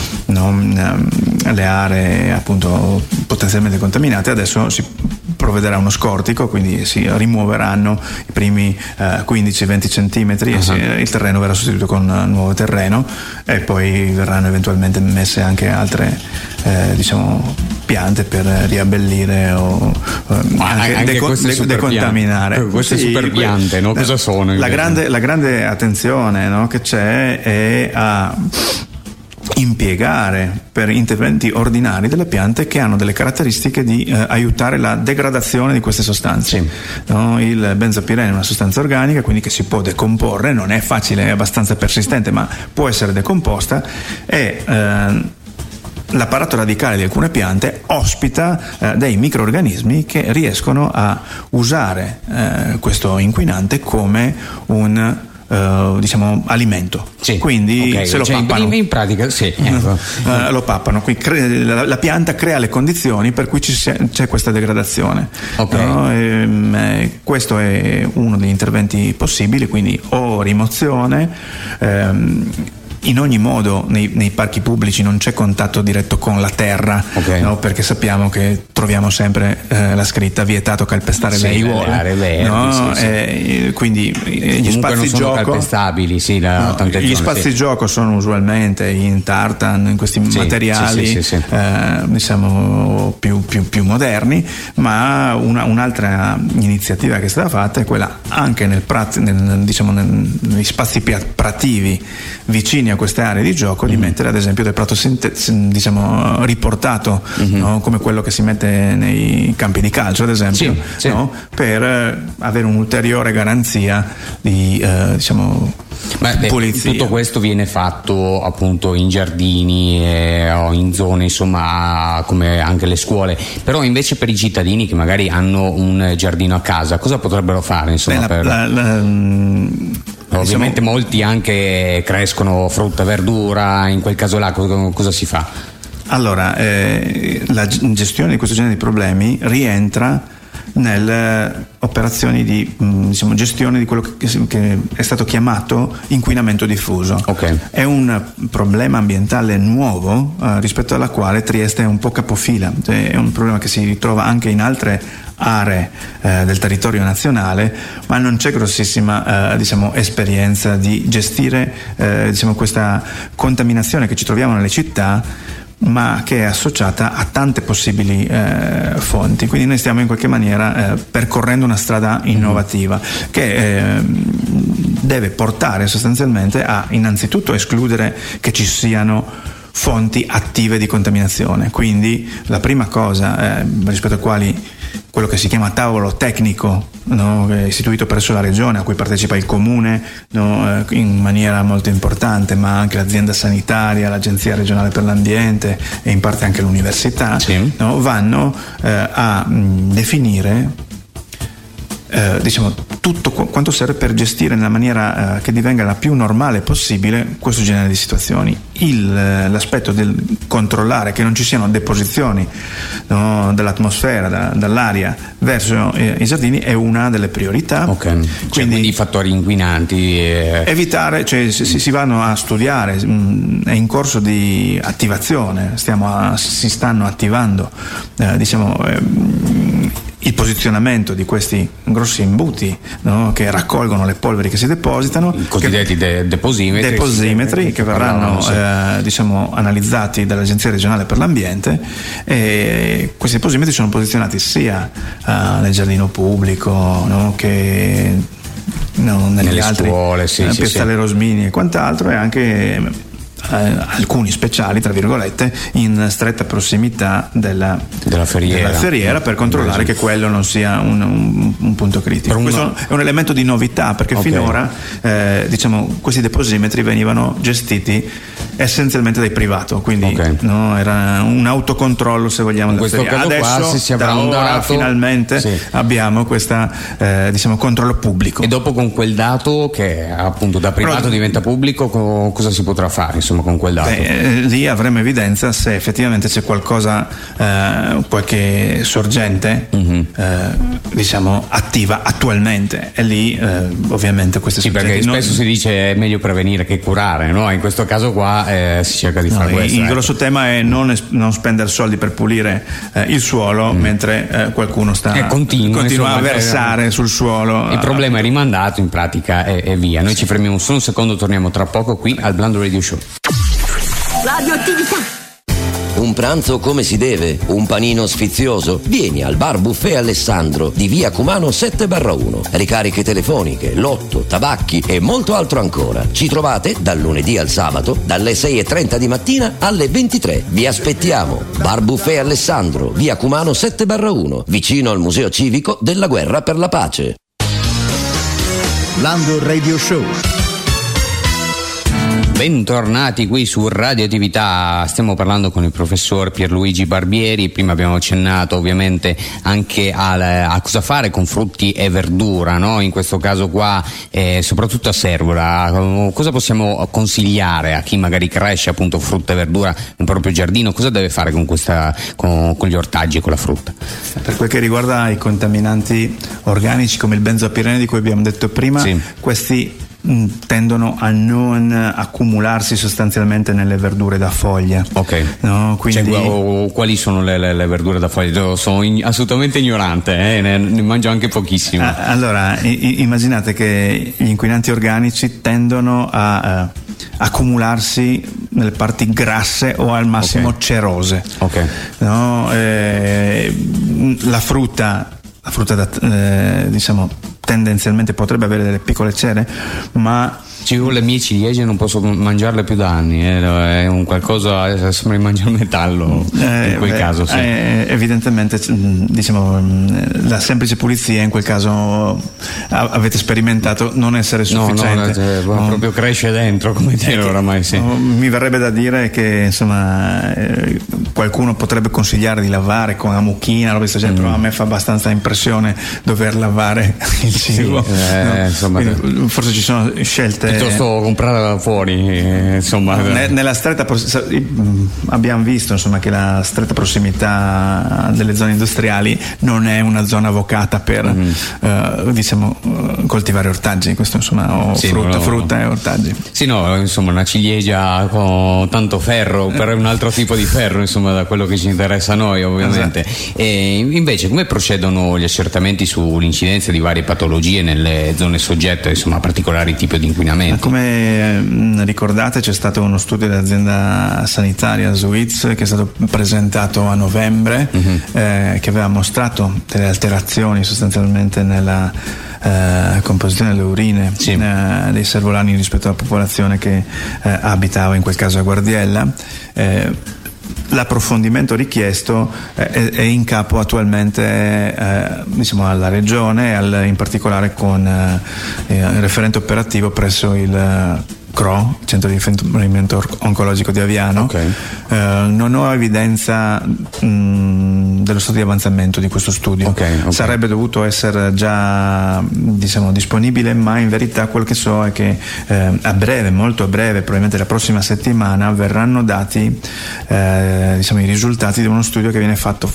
le aree appunto potenzialmente contaminate, adesso si provvederà uno scortico, quindi si rimuoveranno i primi 15-20 centimetri e il terreno verrà sostituito con nuovo terreno, e poi verranno eventualmente messe anche altre piante per riabbellire o anche decontaminare. Queste super piante, no? Cosa sono? La grande attenzione, che c'è è a impiegare per interventi ordinari delle piante che hanno delle caratteristiche di aiutare la degradazione di queste sostanze. Il benzopirene è una sostanza organica, quindi che si può decomporre, non è facile, è abbastanza persistente, ma può essere decomposta, e l'apparato radicale di alcune piante ospita dei microrganismi che riescono a usare questo inquinante come un alimento. Quindi se lo pappano. In pratica lo pappano, quindi la pianta crea le condizioni per cui c'è questa degradazione. Questo è uno degli interventi possibili, quindi o rimozione in ogni modo nei parchi pubblici non c'è contatto diretto con la terra, no? Perché sappiamo che troviamo sempre la scritta vietato calpestare le aiuole, verdi, quindi gli spazi non sono gioco calpestabili, gli spazi gioco sono usualmente in tartan, in questi materiali diciamo più moderni, ma un'altra iniziativa che è stata fatta è quella anche negli spazi prativi vicini a queste aree di gioco di mettere ad esempio del prato diciamo riportato, no? Come quello che si mette nei campi di calcio ad esempio, no? Per avere un'ulteriore garanzia di pulizia. Tutto questo viene fatto appunto in giardini o in zone insomma come anche le scuole, però invece per i cittadini che magari hanno un giardino a casa cosa potrebbero fare insomma? Ovviamente molti anche crescono frutta e verdura, in quel caso là cosa si fa? Allora, la gestione di questo genere di problemi rientra nelle operazioni di gestione di quello che è stato chiamato inquinamento diffuso. È un problema ambientale nuovo rispetto alla quale Trieste è un po' capofila, è un problema che si ritrova anche in altre aree del territorio nazionale, ma non c'è grossissima esperienza di gestire questa contaminazione che ci troviamo nelle città, ma che è associata a tante possibili fonti. Quindi noi stiamo in qualche maniera percorrendo una strada innovativa che deve portare sostanzialmente a innanzitutto escludere che ci siano fonti attive di contaminazione. Quindi la prima cosa rispetto a quali quello che si chiama tavolo tecnico, no? Che è istituito presso la regione, a cui partecipa il comune, no? In maniera molto importante, ma anche l'azienda sanitaria, l'agenzia regionale per l'ambiente e in parte anche l'università, no? Vanno a definire tutto quanto serve per gestire nella maniera che divenga la più normale possibile questo genere di situazioni. L'aspetto del controllare che non ci siano deposizioni, no, dall'atmosfera, dall'aria verso i giardini è una delle priorità. Quindi i fattori inquinanti evitare, cioè si vanno a studiare, è in corso di attivazione, si stanno attivando il posizionamento di questi grossi imbuti, no? Che raccolgono le polveri che si depositano, i cosiddetti deposimetri che verranno analizzati dall'Agenzia regionale per l'ambiente, e questi deposimetri sono posizionati sia nel giardino pubblico, no? Che nelle altri scuole, Piazzale Rosmini e quant'altro, e anche alcuni speciali tra virgolette in stretta prossimità della ferriera per controllare che quello non sia un punto critico. Questo è un elemento di novità, perché finora questi deposimetri venivano gestiti essenzialmente dai privato, quindi era un autocontrollo, se vogliamo. In questo caso adesso si avrà un dato, finalmente abbiamo questo controllo pubblico, e dopo con quel dato che appunto da privato diventa pubblico cosa si potrà fare insomma con quel dato? Lì avremo evidenza se effettivamente c'è qualcosa, qualche sorgente attiva attualmente, e lì ovviamente queste perché spesso si dice è meglio prevenire che curare, no? In questo caso qua si cerca di fare questo. Il grosso tema è non spendere soldi per pulire il suolo mentre qualcuno continua a versare sul suolo. Il problema è rimandato in pratica e via. Noi ci fermiamo solo un secondo, torniamo tra poco qui al Blando Radio Show. Radioattività. Un pranzo come si deve? Un panino sfizioso? Vieni al Bar Buffet Alessandro di via Cumano 7/1. Ricariche telefoniche, lotto, tabacchi e molto altro ancora. Ci trovate dal lunedì al sabato dalle 6:30 di mattina alle 23. Vi aspettiamo. Bar Buffet Alessandro, via Cumano 7/1, vicino al Museo Civico della Guerra per la Pace. Blando Radio Show. Bentornati qui su Radioattività, stiamo parlando con il professor Pierluigi Barbieri. Prima abbiamo accennato ovviamente anche a cosa fare con frutti e verdura, no? In questo caso qua, soprattutto a Servola, cosa possiamo consigliare a chi magari cresce appunto frutta e verdura nel proprio giardino? Cosa deve fare con gli ortaggi e con la frutta? Per quel che riguarda i contaminanti organici come il benzopirene di cui abbiamo detto prima, questi tendono a non accumularsi sostanzialmente nelle verdure da foglia. Ok. No? Quindi... quali sono le verdure da foglia? Sono assolutamente ignorante, ne mangio anche pochissimo. Allora, immaginate che gli inquinanti organici tendono a accumularsi nelle parti grasse o al massimo cerose. Ok. No? La frutta diciamo tendenzialmente potrebbe avere delle piccole cere, ma le mie ciliegie non posso mangiarle più da anni, è un qualcosa, sembra di mangiare metallo in quel caso, sì. Evidentemente, diciamo, la semplice pulizia in quel caso avete sperimentato non essere sufficiente. No, proprio cresce dentro, come dire oramai, sì. Mi verrebbe da dire che insomma qualcuno potrebbe consigliare di lavare con la mucchina, però a me fa abbastanza impressione dover lavare il cibo. Insomma, forse ci sono scelte. Piuttosto comprare fuori, insomma. Nella stretta abbiamo visto insomma che la stretta prossimità delle zone industriali non è una zona vocata per diciamo coltivare ortaggi, questo insomma, o frutta e ortaggi. Sì, no, insomma, una ciliegia con tanto ferro per un altro tipo di ferro, insomma, da quello che ci interessa a noi, ovviamente. Esatto. E invece come procedono gli accertamenti sull'incidenza di varie patologie nelle zone soggette, insomma, a particolari tipi di inquinamento? Come ricordate, c'è stato uno studio dell'azienda sanitaria Suiz che è stato presentato a novembre, che aveva mostrato delle alterazioni sostanzialmente nella composizione delle urine dei servolani rispetto alla popolazione che abitava in quel caso a Guardiella. L'approfondimento richiesto è in capo attualmente diciamo alla regione, in particolare con il referente operativo presso il CRO, Centro di Riferimento Oncologico di Aviano. Non ho evidenza dello stato di avanzamento di questo studio. Sarebbe dovuto essere già, diciamo, disponibile, ma in verità quello che so è che a breve, molto a breve, probabilmente la prossima settimana, verranno dati diciamo, i risultati di uno studio che viene fatto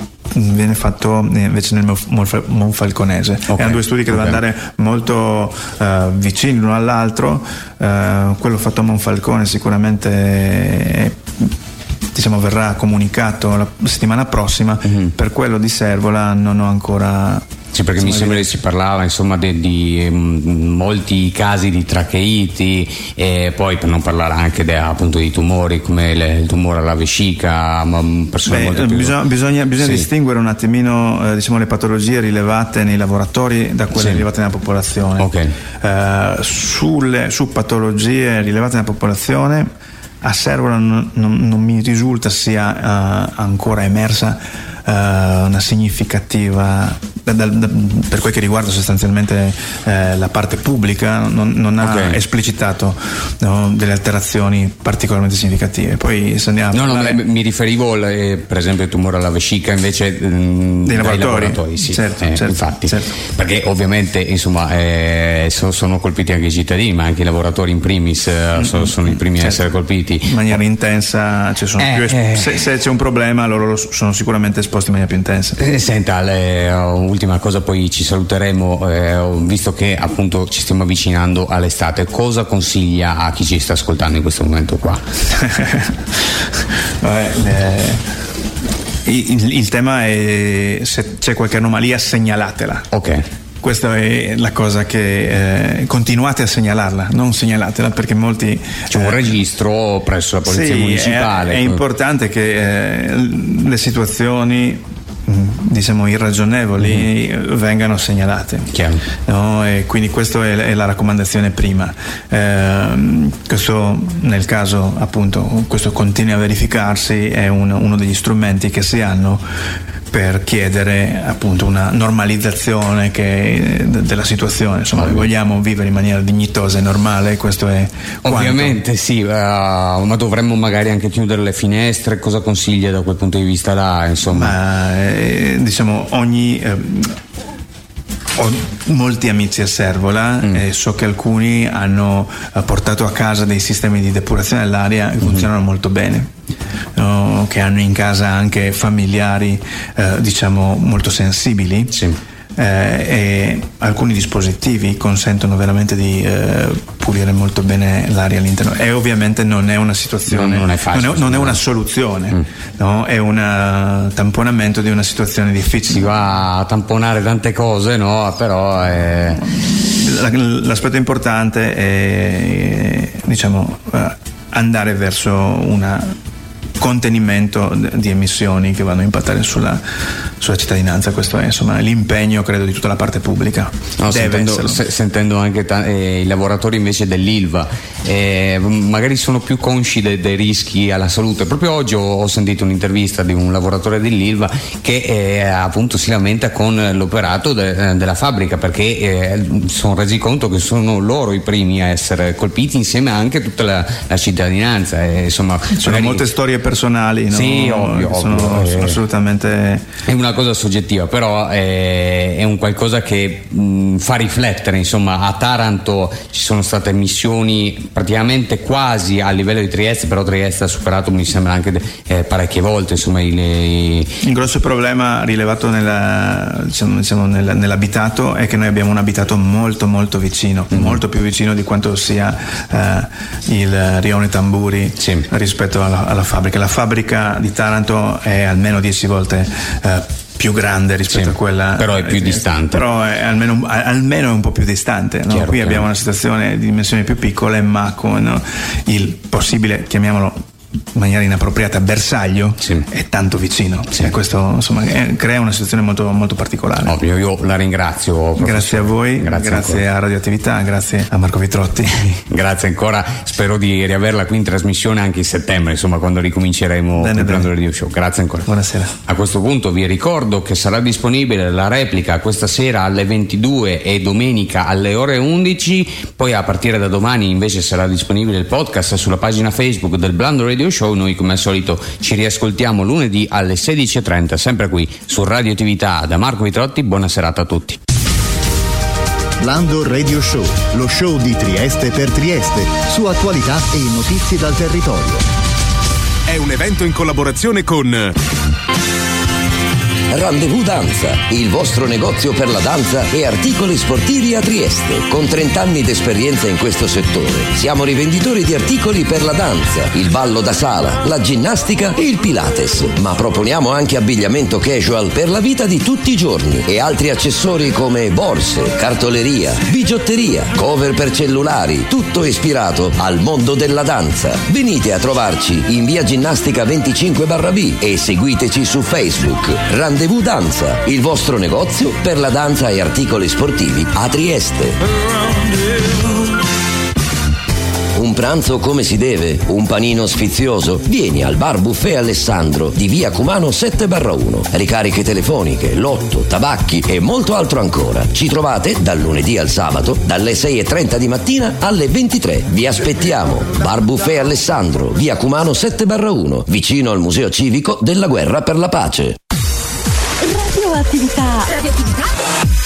invece nel Monfalconese. Erano due studi che dovevano andare molto vicini l'uno all'altro. Quello fatto a Monfalcone sicuramente diciamo verrà comunicato la settimana prossima. Per quello di Servola non ho ancora. Sì, perché mi sembra che si parlava insomma di molti casi di tracheiti, e poi per non parlare anche appunto di tumori come il tumore alla vescica, ma persone molto più... bisogna distinguere un attimino diciamo le patologie rilevate nei lavoratori da quelle rilevate nella popolazione. Su patologie rilevate nella popolazione a Servola non mi risulta sia ancora emersa una significativa per quel che riguarda sostanzialmente la parte pubblica, non ha esplicitato delle alterazioni particolarmente significative. Poi se andiamo mi riferivo per esempio al tumore alla vescica invece dei lavoratori, sì, infatti, perché ovviamente insomma sono colpiti anche i cittadini, ma anche i lavoratori in primis sono i primi a essere colpiti in maniera intensa. Se c'è un problema loro sono sicuramente esposti in maniera più intensa. Senta, ultima cosa, poi ci saluteremo, visto che appunto ci stiamo avvicinando all'estate, cosa consiglia a chi ci sta ascoltando in questo momento qua? Il tema è: se c'è qualche anomalia segnalatela. Questa è la cosa che continuate a segnalarla, non segnalatela, perché molti c'è un registro presso la polizia municipale. È importante che le situazioni diciamo irragionevoli vengano segnalate, no? E quindi questa è la raccomandazione prima. Questo nel caso appunto questo continua a verificarsi è uno degli strumenti che si hanno per chiedere appunto una normalizzazione della situazione. Insomma, vogliamo vivere in maniera dignitosa e normale, questo è ovviamente sì, ma dovremmo magari anche chiudere le finestre. Cosa consiglia da quel punto di vista là, insomma? Diciamo ho molti amici a Servola e so che alcuni hanno portato a casa dei sistemi di depurazione dell'aria che funzionano molto bene, che hanno in casa anche familiari diciamo molto sensibili. e alcuni dispositivi consentono veramente di pulire molto bene l'aria all'interno, e ovviamente non è una situazione, non è facile, non è una soluzione, no? È un tamponamento di una situazione difficile. Si va a tamponare tante cose, no? Però l'aspetto importante è, diciamo, andare verso un contenimento di emissioni che vanno a impattare sulla cittadinanza. Questo è, insomma, l'impegno, credo, di tutta la parte pubblica. No, Deve sentendo anche i lavoratori invece dell'Ilva, magari sono più consci dei rischi alla salute. Proprio oggi ho sentito un'intervista di un lavoratore dell'Ilva che appunto si lamenta con l'operato della fabbrica, perché sono resi conto che sono loro i primi a essere colpiti, insieme anche tutta la cittadinanza. Insomma, sono molte storie personali, no? Sì, ovvio, sono assolutamente. È una cosa soggettiva, però è un qualcosa che fa riflettere. Insomma, a Taranto ci sono state emissioni praticamente quasi a livello di Trieste, però Trieste ha superato, mi sembra, anche parecchie volte. Insomma, il grosso problema rilevato nell'abitato è che noi abbiamo un abitato molto molto vicino, molto più vicino di quanto sia il rione Tamburi, sì, rispetto alla fabbrica. La fabbrica di Taranto è almeno 10 volte più grande rispetto a quella, però è più distante, però è almeno è un po' più distante, no? Qui abbiamo una situazione di dimensioni più piccole, ma con il possibile, chiamiamolo in maniera inappropriata, bersaglio, è tanto vicino, e questo, insomma, crea una situazione molto, molto particolare. Ovvio, io la ringrazio, professore. Grazie a voi, grazie a Radioattività, grazie a Marco Vitrotti. Grazie ancora, spero di riaverla qui in trasmissione anche in settembre, insomma, quando ricominceremo il Blando Radio Show. Grazie ancora. Buonasera. A questo punto vi ricordo che sarà disponibile la replica questa sera alle 22 e domenica alle ore 11, poi a partire da domani invece sarà disponibile il podcast sulla pagina Facebook del Blando Radio Show. Noi come al solito ci riascoltiamo lunedì alle 16:30, sempre qui su Radioattività. Da Marco Vitrotti, buona serata a tutti. Blando Radio Show, lo show di Trieste per Trieste, su attualità e notizie dal territorio. È un evento in collaborazione con Rendezvous Danza, il vostro negozio per la danza e articoli sportivi a Trieste. Con 30 anni d'esperienza in questo settore, siamo rivenditori di articoli per la danza, il ballo da sala, la ginnastica e il Pilates, ma proponiamo anche abbigliamento casual per la vita di tutti i giorni e altri accessori come borse, cartoleria, bigiotteria, cover per cellulari, tutto ispirato al mondo della danza. Venite a trovarci in via Ginnastica 25/B e seguiteci su Facebook. Rendezvous Danza, il vostro negozio per la danza e articoli sportivi a Trieste. Un pranzo come si deve, un panino sfizioso? Vieni al Bar Buffet Alessandro di via Cumano 7/1. Ricariche telefoniche, lotto, tabacchi e molto altro ancora. Ci trovate dal lunedì al sabato dalle 6:30 di mattina alle 23. Vi aspettiamo. Bar Buffet Alessandro, via Cumano 7/1, vicino al Museo Civico della Guerra per la Pace. Radioattività.